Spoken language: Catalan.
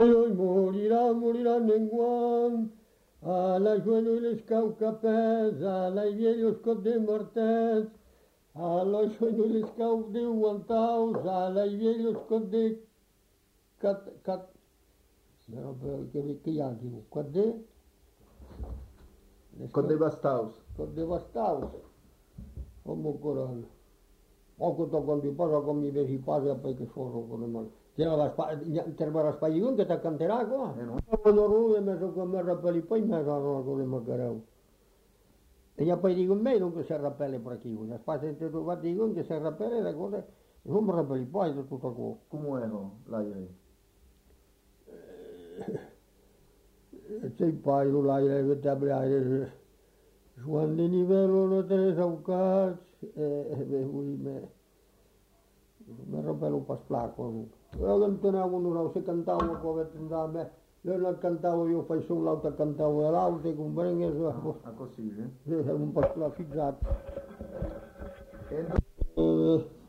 Hoy morirá, morirá ninguém. A la joelho les cau capès, a la viellos cot de mortets, a la joelho les cau de guantaus, a la viellos cot de cat. No, però que hi ha aquí? Cot de? Cot de bastaus. Cot de bastaus. Como coral. Poco to quando passa con mi vesi passa perché sono con mal. Terva la spagliun che ta canterà qua. No. Quando ruve me so come rappelli poi me sono con le macarau. E ya poi dico me non che si rappelle per chi. La spazio te va dico che si rappelle la cosa. Non mi rappelli poi tutto qua. Come ero l'aire? C'è il paio l'aire che ti abbia Juan de nivello no te saucats me rappello pas placo. Però che tenevo uno se cantavo come me. Non cantavo io fai solo l'auto cantavo l'auto e comprende Così, un po' splafizzato.